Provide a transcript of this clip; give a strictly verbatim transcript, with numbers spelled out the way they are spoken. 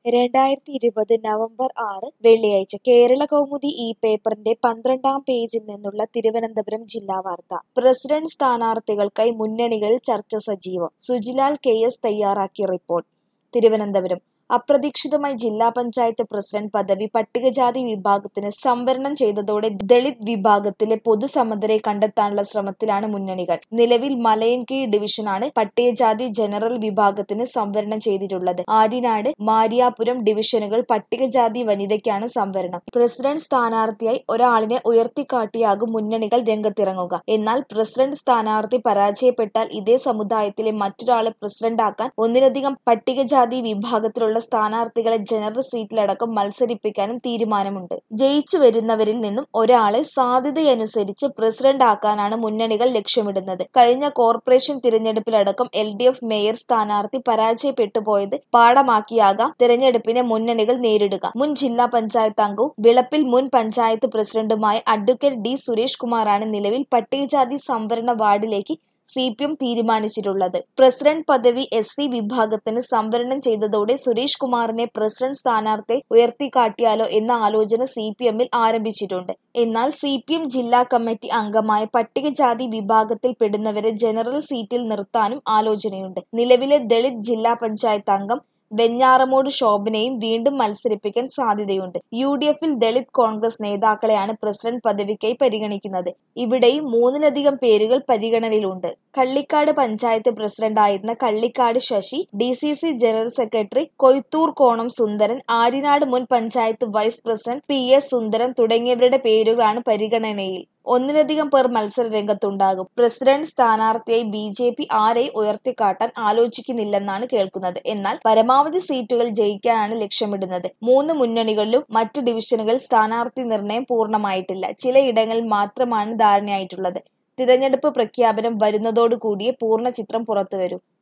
രണ്ടായിരത്തി ഇരുപത് നവംബർ ആറ് വെള്ളിയാഴ്ച കേരളകൗമുദി ഈ പേപ്പറിന്റെ പന്ത്രണ്ടാം പേജിൽ നിന്നുള്ള തിരുവനന്തപുരം ജില്ലാ വാർത്ത. പ്രസിഡന്റ് സ്ഥാനാർത്ഥികൾക്കായി മുന്നണികളിൽ ചർച്ച സജീവം. സുജിലാൽ കെ എസ് തയ്യാറാക്കിയ റിപ്പോർട്ട്. തിരുവനന്തപുരം അപ്രതീക്ഷിതമായി ജില്ലാ പഞ്ചായത്ത് പ്രസിഡന്റ് പദവി പട്ടികജാതി വിഭാഗത്തിന് സംവരണം ചെയ്തതോടെ ദളിത് വിഭാഗത്തിലെ പൊതുസമ്മതരെ കണ്ടെത്താനുള്ള ശ്രമത്തിലാണ് മുന്നണികൾ. നിലവിൽ മലയൻകീഴ് ഡിവിഷനാണ് പട്ടികജാതി ജനറൽ വിഭാഗത്തിന് സംവരണം ചെയ്തിട്ടുള്ളത്. ആര്യനാട്, മാരിയാപുരം ഡിവിഷനുകൾ പട്ടികജാതി വനിതയ്ക്കാണ് സംവരണം. പ്രസിഡന്റ് സ്ഥാനാർത്ഥിയായി ഒരാളിനെ ഉയർത്തിക്കാട്ടിയാകും മുന്നണികൾ രംഗത്തിറങ്ങുക. എന്നാൽ പ്രസിഡന്റ് സ്ഥാനാർത്ഥി പരാജയപ്പെട്ടാൽ ഇതേ സമുദായത്തിലെ മറ്റൊരാളെ പ്രസിഡന്റാക്കാൻ ഒന്നിലധികം പട്ടികജാതി വിഭാഗത്തിലുള്ള സ്ഥാനാർത്ഥികളെ ജനറൽ സീറ്റിലടക്കം മത്സരിപ്പിക്കാനും തീരുമാനമുണ്ട്. ജയിച്ചു വരുന്നവരിൽ നിന്നും ഒരാളെ സാധ്യതയനുസരിച്ച് പ്രസിഡന്റ് ആക്കാനാണ് മുന്നണികൾ ലക്ഷ്യമിടുന്നത്. കഴിഞ്ഞ കോർപ്പറേഷൻ തിരഞ്ഞെടുപ്പിലടക്കം എൽ ഡി എഫ് മേയർ സ്ഥാനാർത്ഥി പരാജയപ്പെട്ടുപോയത് പാഠമാക്കിയാകാം തിരഞ്ഞെടുപ്പിനെ മുന്നണികൾ നേരിടുക. മുൻ ജില്ലാ പഞ്ചായത്ത് അംഗവും വിളപ്പിൽ മുൻ പഞ്ചായത്ത് പ്രസിഡന്റുമായ അഡ്വക്കേറ്റ് ഡി സുരേഷ് കുമാറാണ് നിലവിൽ പട്ടികജാതി സംവരണ വാർഡിലേക്ക് സി പി എം തീരുമാനിച്ചിട്ടുള്ളത്. പ്രസിഡന്റ് പദവി എസ് സി വിഭാഗത്തിന് സംവരണം ചെയ്തതോടെ സുരേഷ് കുമാറിനെ പ്രസിഡന്റ് സ്ഥാനാർത്ഥിയെ ഉയർത്തിക്കാട്ടിയാലോ എന്ന ആലോചന സി പി എമ്മിൽ ആരംഭിച്ചിട്ടുണ്ട്. എന്നാൽ സി പി എം ജില്ലാ കമ്മിറ്റി അംഗമായ പട്ടികജാതി വിഭാഗത്തിൽ പെടുന്നവരെ ജനറൽ സീറ്റിൽ നിർത്താനും ആലോചനയുണ്ട്. നിലവിലെ ദളിത് ജില്ലാ പഞ്ചായത്ത് അംഗം വെഞ്ഞാറമൂട് ശോഭനയും വീണ്ടും മത്സരിപ്പിക്കാൻ സാധ്യതയുണ്ട്. യു ഡി എഫിൽ ദളിത് കോൺഗ്രസ് നേതാക്കളെയാണ് പ്രസിഡന്റ് പദവിക്കായി പരിഗണിക്കുന്നത്. ഇവിടെയും മൂന്നിലധികം പേരുകൾ പരിഗണനയിലുണ്ട്. കള്ളിക്കാട് പഞ്ചായത്ത് പ്രസിഡന്റായിരുന്ന Kallikkad Sasi, D C C general secretary Koythoor Konam Sundaran, Aryanad മുൻ panchayat vice president P S Sundaran തുടങ്ങിയവരുടെ പേരുകളാണ് പരിഗണനയിൽ. ഒന്നിലധികം പേർ മത്സര രംഗത്തുണ്ടാകും. പ്രസിഡന്റ് സ്ഥാനാർത്ഥിയായി ബി ജെ പി ആരെയും ഉയർത്തിക്കാട്ടാൻ ആലോചിക്കുന്നില്ലെന്നാണ് കേൾക്കുന്നത്. എന്നാൽ പരമാവധി സീറ്റുകൾ ജയിക്കാനാണ് ലക്ഷ്യമിടുന്നത്. മൂന്ന് മുന്നണികളിലും മറ്റു ഡിവിഷനുകളിൽ സ്ഥാനാർത്ഥി നിർണയം പൂർണ്ണമായിട്ടില്ല. ചിലയിടങ്ങളിൽ മാത്രമാണ് ധാരണയായിട്ടുള്ളത്. തിരഞ്ഞെടുപ്പ് പ്രഖ്യാപനം വരുന്നതോടുകൂടിയേ പൂർണ്ണ ചിത്രം പുറത്തുവരൂ.